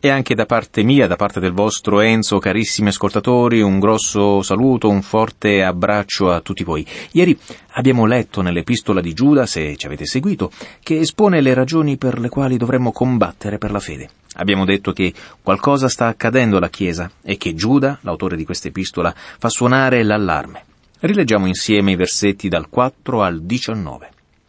E anche da parte mia, da parte del vostro Enzo, carissimi ascoltatori, un grosso saluto, un forte abbraccio a tutti voi. Ieri abbiamo letto nell'epistola di Giuda, se ci avete seguito, che espone le ragioni per le quali dovremmo combattere per la fede. Abbiamo detto che qualcosa sta accadendo alla Chiesa e che Giuda, l'autore di questa epistola, fa suonare l'allarme. Rileggiamo insieme i versetti dal 4 al 19.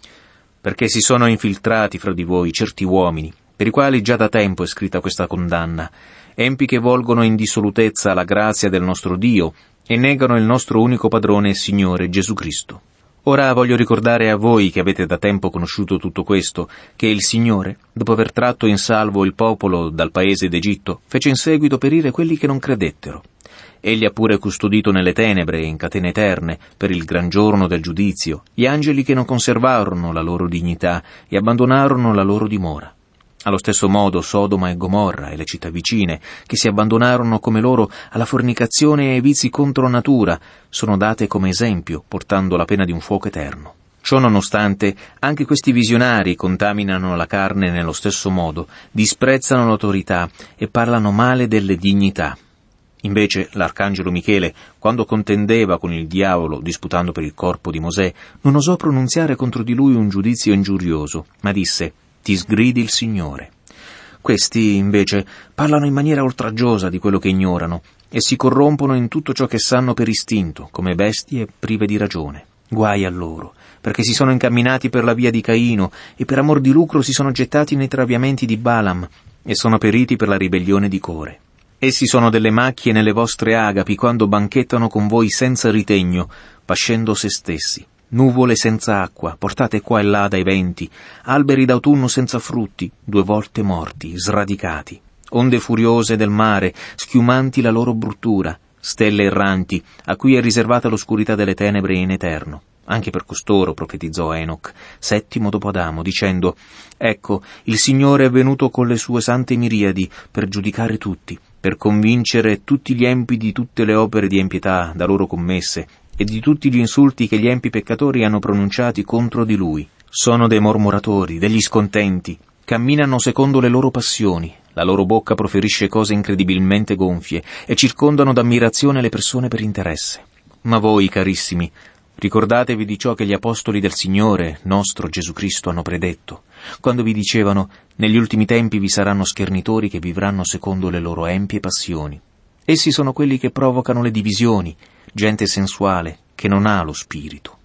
Perché si sono infiltrati fra di voi certi uomini, per i quali già da tempo è scritta questa condanna, empi che volgono in dissolutezza la grazia del nostro Dio e negano il nostro unico padrone e Signore Gesù Cristo. Ora voglio ricordare a voi che avete da tempo conosciuto tutto questo, che il Signore, dopo aver tratto in salvo il popolo dal paese d'Egitto, fece in seguito perire quelli che non credettero. Egli ha pure custodito nelle tenebre e in catene eterne, per il gran giorno del giudizio, gli angeli che non conservarono la loro dignità e abbandonarono la loro dimora. Allo stesso modo Sodoma e Gomorra e le città vicine, che si abbandonarono come loro alla fornicazione e ai vizi contro natura, sono date come esempio, portando la pena di un fuoco eterno. Ciò nonostante, anche questi visionari contaminano la carne nello stesso modo, disprezzano l'autorità e parlano male delle dignità. Invece l'arcangelo Michele, quando contendeva con il diavolo disputando per il corpo di Mosè, non osò pronunziare contro di lui un giudizio ingiurioso, ma disse: «Ti sgridi il Signore». Questi, invece, parlano in maniera oltraggiosa di quello che ignorano e si corrompono in tutto ciò che sanno per istinto, come bestie prive di ragione. Guai a loro, perché si sono incamminati per la via di Caino e per amor di lucro si sono gettati nei traviamenti di Balaam e sono periti per la ribellione di Core. Essi sono delle macchie nelle vostre agapi quando banchettano con voi senza ritegno, pascendo se stessi. Nuvole senza acqua, portate qua e là dai venti, alberi d'autunno senza frutti, 2 volte morti, sradicati, onde furiose del mare, schiumanti la loro bruttura, stelle erranti, a cui è riservata l'oscurità delle tenebre in eterno. Anche per costoro profetizzò Enoch, 7° dopo Adamo, dicendo: «Ecco, il Signore è venuto con le sue sante miriadi per giudicare tutti, per convincere tutti gli empi di tutte le opere di empietà da loro commesse, e di tutti gli insulti che gli empi peccatori hanno pronunciati contro di lui. Sono dei mormoratori, degli scontenti, camminano secondo le loro passioni, la loro bocca proferisce cose incredibilmente gonfie e circondano d'ammirazione le persone per interesse. Ma voi, carissimi, ricordatevi di ciò che gli apostoli del Signore, nostro Gesù Cristo, hanno predetto, quando vi dicevano: negli ultimi tempi vi saranno schernitori che vivranno secondo le loro empie passioni. Essi sono quelli che provocano le divisioni, gente sensuale, che non ha lo spirito».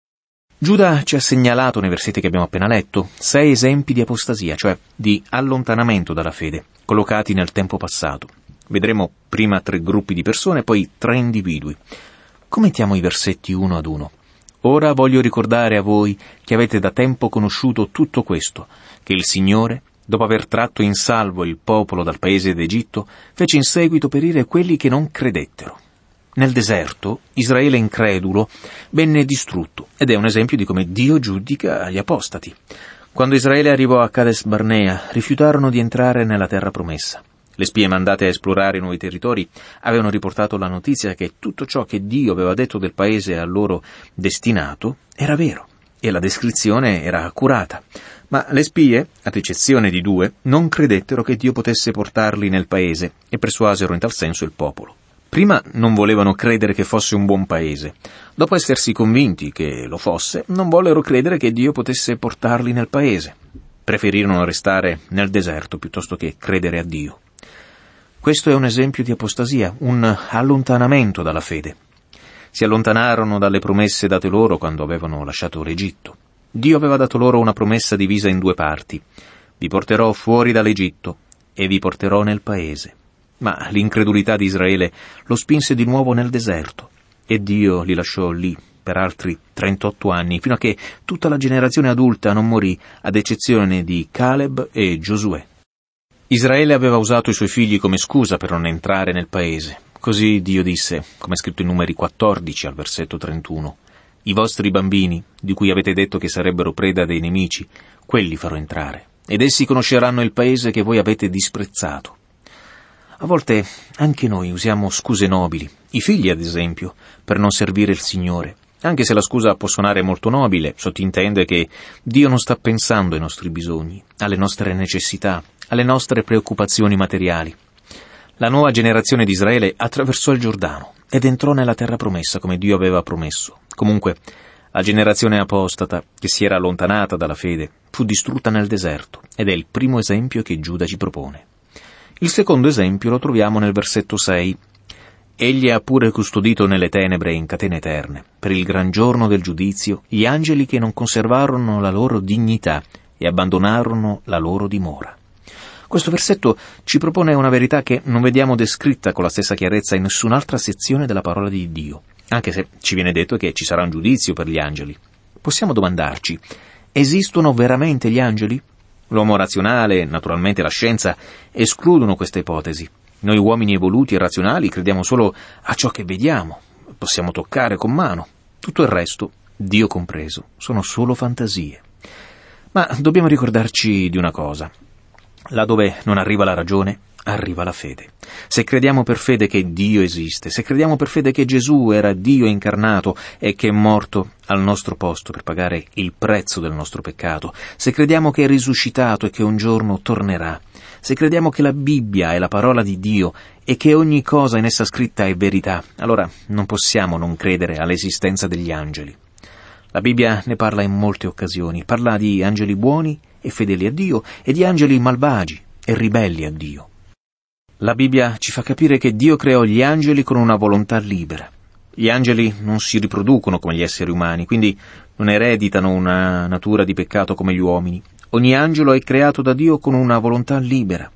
Giuda ci ha segnalato, nei versetti che abbiamo appena letto, 6 esempi di apostasia, cioè di allontanamento dalla fede, collocati nel tempo passato. Vedremo prima 3 gruppi di persone, poi 3 individui. Commentiamo i versetti uno ad uno. «Ora voglio ricordare a voi che avete da tempo conosciuto tutto questo, che il Signore, dopo aver tratto in salvo il popolo dal paese d'Egitto, fece in seguito perire quelli che non credettero. Nel deserto, Israele incredulo venne distrutto, ed è un esempio di come Dio giudica gli apostati. Quando Israele arrivò a Cades Barnea, rifiutarono di entrare nella terra promessa. Le spie mandate a esplorare i nuovi territori avevano riportato la notizia che tutto ciò che Dio aveva detto del paese a loro destinato era vero, e la descrizione era accurata. Ma le spie, ad eccezione di 2, non credettero che Dio potesse portarli nel paese e persuasero in tal senso il popolo. Prima non volevano credere che fosse un buon paese. Dopo essersi convinti che lo fosse, non vollero credere che Dio potesse portarli nel paese. Preferirono restare nel deserto piuttosto che credere a Dio. Questo è un esempio di apostasia, un allontanamento dalla fede. Si allontanarono dalle promesse date loro quando avevano lasciato l'Egitto. Dio aveva dato loro una promessa divisa in 2 parti. Vi porterò fuori dall'Egitto e vi porterò nel paese. Ma l'incredulità di Israele lo spinse di nuovo nel deserto, e Dio li lasciò lì per altri 38 anni, fino a che tutta la generazione adulta non morì, ad eccezione di Caleb e Giosuè. Israele aveva usato i suoi figli come scusa per non entrare nel paese. Così Dio disse, come è scritto in Numeri 14 al versetto 31, «I vostri bambini, di cui avete detto che sarebbero preda dei nemici, quelli farò entrare, ed essi conosceranno il paese che voi avete disprezzato». A volte anche noi usiamo scuse nobili, i figli ad esempio, per non servire il Signore. Anche se la scusa può suonare molto nobile, sottintende che Dio non sta pensando ai nostri bisogni, alle nostre necessità, alle nostre preoccupazioni materiali. La nuova generazione di Israele attraversò il Giordano ed entrò nella terra promessa come Dio aveva promesso. Comunque, la generazione apostata, che si era allontanata dalla fede, fu distrutta nel deserto ed è il primo esempio che Giuda ci propone. Il secondo esempio lo troviamo nel versetto 6. Egli ha pure custodito nelle tenebre in catene eterne, per il gran giorno del giudizio, gli angeli che non conservarono la loro dignità e abbandonarono la loro dimora. Questo versetto ci propone una verità che non vediamo descritta con la stessa chiarezza in nessun'altra sezione della parola di Dio, anche se ci viene detto che ci sarà un giudizio per gli angeli. Possiamo domandarci, esistono veramente gli angeli? L'uomo razionale, naturalmente la scienza, escludono questa ipotesi. Noi uomini evoluti e razionali crediamo solo a ciò che vediamo, possiamo toccare con mano. Tutto il resto, Dio compreso, sono solo fantasie. Ma dobbiamo ricordarci di una cosa. Là dove non arriva la ragione, arriva la fede. Se crediamo per fede che Dio esiste, se crediamo per fede che Gesù era Dio incarnato e che è morto al nostro posto per pagare il prezzo del nostro peccato, se crediamo che è risuscitato e che un giorno tornerà, se crediamo che la Bibbia è la parola di Dio e che ogni cosa in essa scritta è verità, allora non possiamo non credere all'esistenza degli angeli. La Bibbia ne parla in molte occasioni, parla di angeli buoni e fedeli a Dio e di angeli malvagi e ribelli a Dio. La Bibbia ci fa capire che Dio creò gli angeli con una volontà libera. Gli angeli non si riproducono come gli esseri umani, quindi non ereditano una natura di peccato come gli uomini. Ogni angelo è creato da Dio con una volontà libera.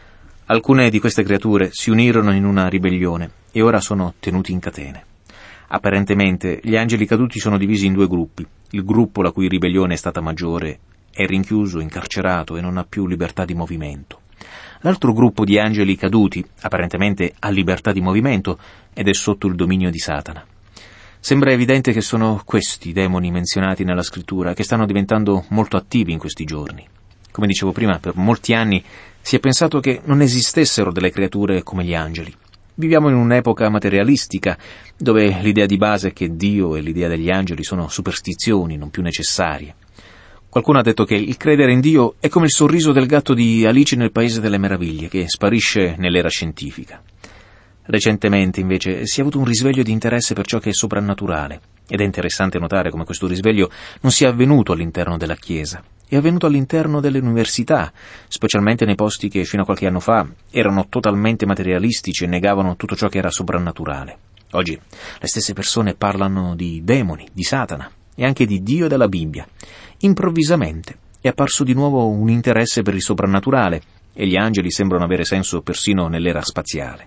Alcune di queste creature si unirono in una ribellione e ora sono tenuti in catene. Apparentemente gli angeli caduti sono divisi in due gruppi. Il gruppo la cui ribellione è stata maggiore è rinchiuso, incarcerato e non ha più libertà di movimento. L'altro gruppo di angeli caduti, apparentemente ha libertà di movimento ed è sotto il dominio di Satana. Sembra evidente che sono questi i demoni menzionati nella scrittura che stanno diventando molto attivi in questi giorni. Come dicevo prima, per molti anni si è pensato che non esistessero delle creature come gli angeli. Viviamo in un'epoca materialistica, dove l'idea di base è che Dio e l'idea degli angeli sono superstizioni non più necessarie. Qualcuno ha detto che il credere in Dio è come il sorriso del gatto di Alice nel Paese delle Meraviglie, che sparisce nell'era scientifica. Recentemente, invece, si è avuto un risveglio di interesse per ciò che è soprannaturale, ed è interessante notare come questo risveglio non sia avvenuto all'interno della Chiesa, è avvenuto all'interno delle università, specialmente nei posti che fino a qualche anno fa erano totalmente materialistici e negavano tutto ciò che era soprannaturale. Oggi le stesse persone parlano di demoni, di Satana e anche di Dio e della Bibbia. Improvvisamente è apparso di nuovo un interesse per il soprannaturale e gli angeli sembrano avere senso persino nell'era spaziale.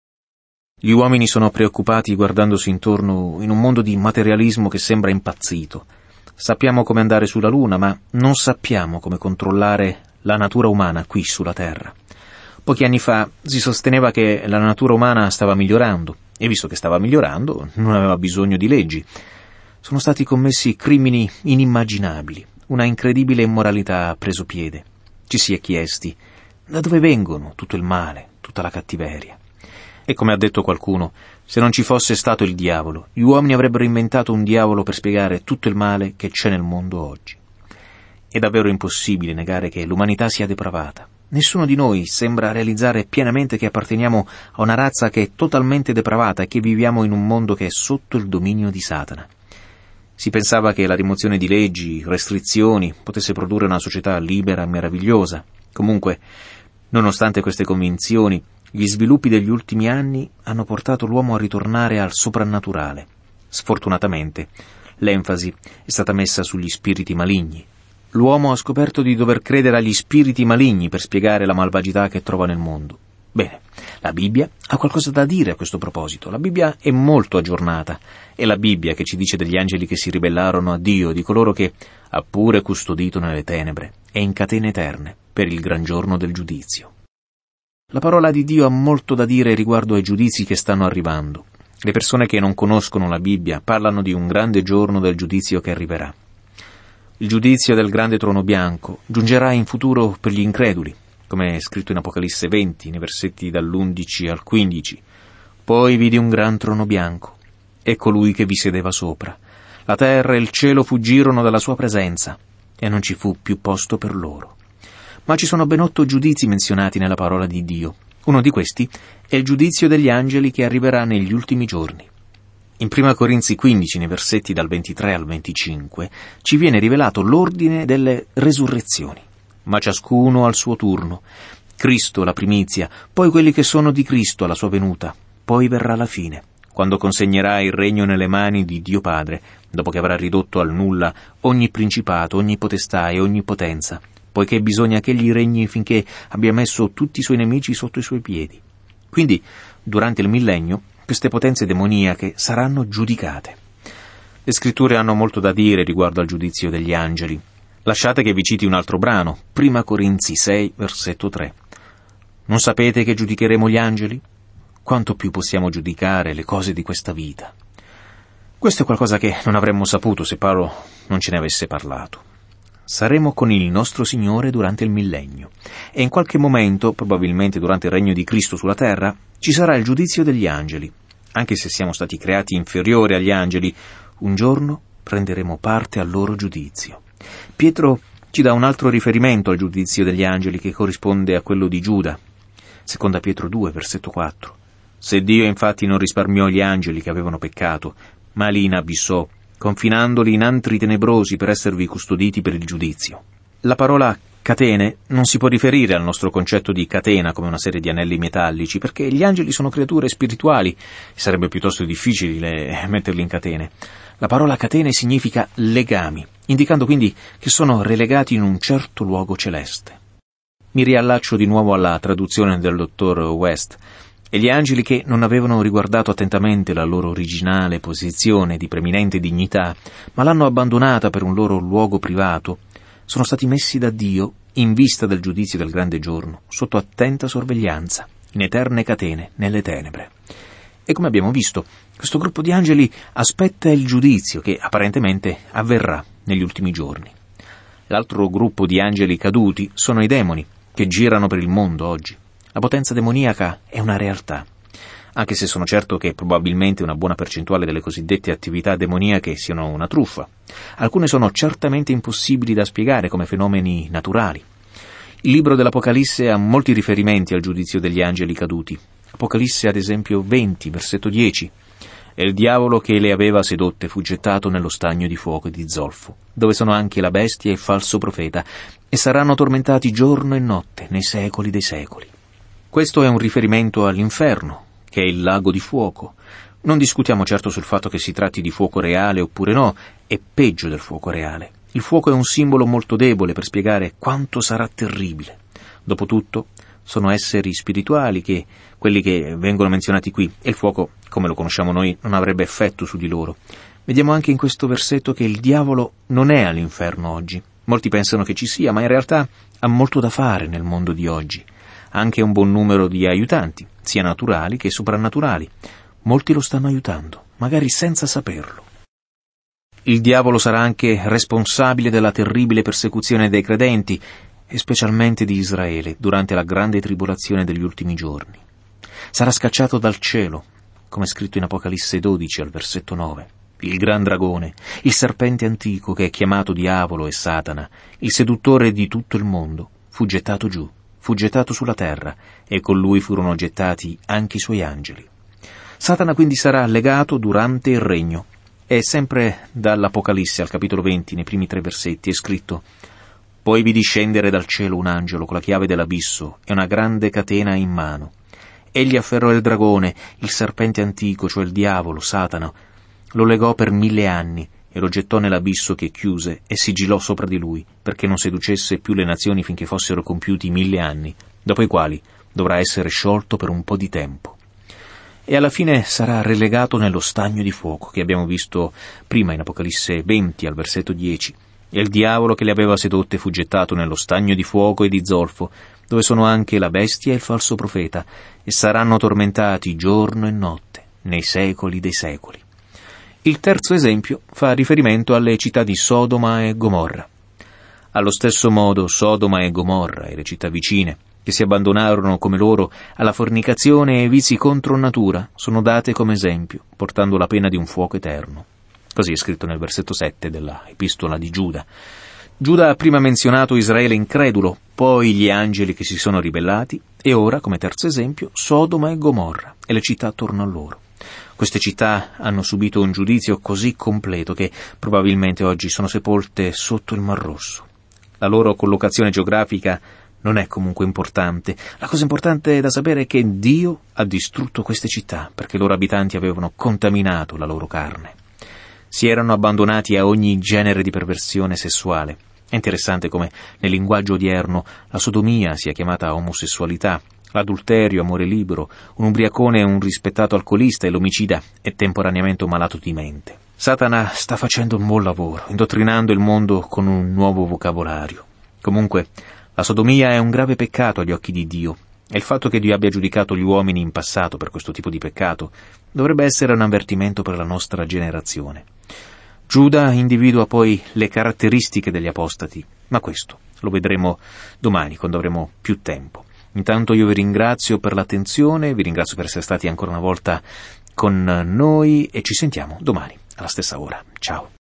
Gli uomini sono preoccupati guardandosi intorno in un mondo di materialismo che sembra impazzito. Sappiamo come andare sulla Luna, ma non sappiamo come controllare la natura umana qui sulla Terra. Pochi anni fa si sosteneva che la natura umana stava migliorando, e visto che stava migliorando, non aveva bisogno di leggi. Sono stati commessi crimini inimmaginabili, una incredibile immoralità ha preso piede. Ci si è chiesti, da dove vengono tutto il male, tutta la cattiveria? E come ha detto qualcuno, se non ci fosse stato il diavolo, gli uomini avrebbero inventato un diavolo per spiegare tutto il male che c'è nel mondo oggi. È davvero impossibile negare che l'umanità sia depravata. Nessuno di noi sembra realizzare pienamente che apparteniamo a una razza che è totalmente depravata e che viviamo in un mondo che è sotto il dominio di Satana. Si pensava che la rimozione di leggi, restrizioni, potesse produrre una società libera e meravigliosa. Comunque, nonostante queste convinzioni, gli sviluppi degli ultimi anni hanno portato l'uomo a ritornare al soprannaturale. Sfortunatamente, l'enfasi è stata messa sugli spiriti maligni. L'uomo ha scoperto di dover credere agli spiriti maligni per spiegare la malvagità che trova nel mondo. Bene, la Bibbia ha qualcosa da dire a questo proposito. La Bibbia è molto aggiornata. È la Bibbia che ci dice degli angeli che si ribellarono a Dio, di coloro che ha pure custodito nelle tenebre e in catene eterne per il gran giorno del giudizio. La parola di Dio ha molto da dire riguardo ai giudizi che stanno arrivando. Le persone che non conoscono la Bibbia parlano di un grande giorno del giudizio che arriverà. Il giudizio del grande trono bianco giungerà in futuro per gli increduli, come è scritto in Apocalisse 20, nei versetti dall'11 al 15. Poi vidi un gran trono bianco, e colui che vi sedeva sopra. La terra e il cielo fuggirono dalla sua presenza, e non ci fu più posto per loro. ma ci sono ben 8 giudizi menzionati nella parola di Dio. Uno di questi è il giudizio degli angeli che arriverà negli ultimi giorni. In 1 Corinzi 15, nei versetti dal 23 al 25, ci viene rivelato l'ordine delle resurrezioni. Ma ciascuno al suo turno. Cristo la primizia, poi quelli che sono di Cristo alla sua venuta, poi verrà la fine, quando consegnerà il regno nelle mani di Dio Padre, dopo che avrà ridotto al nulla ogni principato, ogni potestà e ogni potenza, poiché bisogna che egli regni finché abbia messo tutti i suoi nemici sotto i suoi piedi. Quindi, durante il millennio, queste potenze demoniache saranno giudicate. Le scritture hanno molto da dire riguardo al giudizio degli angeli. Lasciate che vi citi un altro brano, 1 Corinzi 6, versetto 3. Non sapete che giudicheremo gli angeli? Quanto più possiamo giudicare le cose di questa vita? Questo è qualcosa che non avremmo saputo se Paolo non ce ne avesse parlato. Saremo con il nostro Signore durante il millennio e in qualche momento, probabilmente durante il regno di Cristo sulla terra, ci sarà il giudizio degli angeli. Anche se siamo stati creati inferiori agli angeli, un giorno prenderemo parte al loro giudizio. Pietro ci dà un altro riferimento al giudizio degli angeli che corrisponde a quello di Giuda. 2 Pietro 2, versetto 4. Se Dio infatti non risparmiò gli angeli che avevano peccato, ma li inabissò, confinandoli in antri tenebrosi per esservi custoditi per il giudizio. La parola catene non si può riferire al nostro concetto di catena come una serie di anelli metallici, perché gli angeli sono creature spirituali, sarebbe piuttosto difficile metterli in catene. La parola catene significa legami, indicando quindi che sono relegati in un certo luogo celeste. Mi riallaccio di nuovo alla traduzione del dottor West. E gli angeli che non avevano riguardato attentamente la loro originale posizione di preminente dignità, ma l'hanno abbandonata per un loro luogo privato, sono stati messi da Dio, in vista del giudizio del grande giorno, sotto attenta sorveglianza, in eterne catene, nelle tenebre. E come abbiamo visto, questo gruppo di angeli aspetta il giudizio che apparentemente avverrà negli ultimi giorni. L'altro gruppo di angeli caduti sono i demoni, che girano per il mondo oggi. La potenza demoniaca è una realtà, anche se sono certo che probabilmente una buona percentuale delle cosiddette attività demoniache siano una truffa. Alcune sono certamente impossibili da spiegare come fenomeni naturali. Il libro dell'Apocalisse ha molti riferimenti al giudizio degli angeli caduti. Apocalisse ad esempio 20, versetto 10. E il diavolo che le aveva sedotte fu gettato nello stagno di fuoco e di zolfo, dove sono anche la bestia e il falso profeta, e saranno tormentati giorno e notte nei secoli dei secoli. Questo è un riferimento all'inferno, che è il lago di fuoco. Non discutiamo certo sul fatto che si tratti di fuoco reale oppure no, è peggio del fuoco reale. Il fuoco è un simbolo molto debole per spiegare quanto sarà terribile. Dopotutto, sono esseri spirituali quelli che vengono menzionati qui, e il fuoco, come lo conosciamo noi, non avrebbe effetto su di loro. Vediamo anche in questo versetto che il diavolo non è all'inferno oggi. Molti pensano che ci sia, ma in realtà ha molto da fare nel mondo di oggi. Anche un buon numero di aiutanti, sia naturali che soprannaturali. Molti lo stanno aiutando, magari senza saperlo. Il diavolo sarà anche responsabile della terribile persecuzione dei credenti, e specialmente di Israele, durante la grande tribolazione degli ultimi giorni. Sarà scacciato dal cielo, come è scritto in Apocalisse 12 al versetto 9. Il gran dragone, il serpente antico che è chiamato Diavolo e Satana, il seduttore di tutto il mondo, fu gettato giù. Fu gettato sulla terra, e con lui furono gettati anche i suoi angeli. Satana quindi sarà legato durante il regno. E sempre dall'Apocalisse al capitolo 20, nei primi 3 versetti, è scritto: «Poi vidi scendere dal cielo un angelo con la chiave dell'abisso e una grande catena in mano. Egli afferrò il dragone, il serpente antico, cioè il diavolo, Satana, lo legò per 1000 anni, e lo gettò nell'abisso che chiuse e sigillò sopra di lui, perché non seducesse più le nazioni finché fossero compiuti 1000 anni, dopo i quali dovrà essere sciolto per un po' di tempo. E alla fine sarà relegato nello stagno di fuoco, che abbiamo visto prima in Apocalisse 20 al versetto 10. E il diavolo che le aveva sedotte fu gettato nello stagno di fuoco e di zolfo, dove sono anche la bestia e il falso profeta, e saranno tormentati giorno e notte, nei secoli dei secoli». Il terzo esempio fa riferimento alle città di Sodoma e Gomorra. Allo stesso modo Sodoma e Gomorra e le città vicine, che si abbandonarono come loro alla fornicazione e ai vizi contro natura, sono date come esempio, portando la pena di un fuoco eterno. Così è scritto nel versetto 7 della Epistola di Giuda. Giuda ha prima menzionato Israele incredulo, poi gli angeli che si sono ribellati, e ora, come terzo esempio, Sodoma e Gomorra e le città attorno a loro. Queste città hanno subito un giudizio così completo che probabilmente oggi sono sepolte sotto il Mar Rosso. La loro collocazione geografica non è comunque importante. La cosa importante da sapere è che Dio ha distrutto queste città perché i loro abitanti avevano contaminato la loro carne. Si erano abbandonati a ogni genere di perversione sessuale. È interessante come nel linguaggio odierno la sodomia sia chiamata omosessualità, l'adulterio amore libero, un ubriacone è un rispettato alcolista e l'omicida è temporaneamente un malato di mente. Satana sta facendo un buon lavoro, indottrinando il mondo con un nuovo vocabolario. Comunque, la sodomia è un grave peccato agli occhi di Dio, e il fatto che Dio abbia giudicato gli uomini in passato per questo tipo di peccato dovrebbe essere un avvertimento per la nostra generazione. Giuda individua poi le caratteristiche degli apostati, ma questo lo vedremo domani quando avremo più tempo. Intanto io vi ringrazio per l'attenzione, vi ringrazio per essere stati ancora una volta con noi e ci sentiamo domani alla stessa ora. Ciao.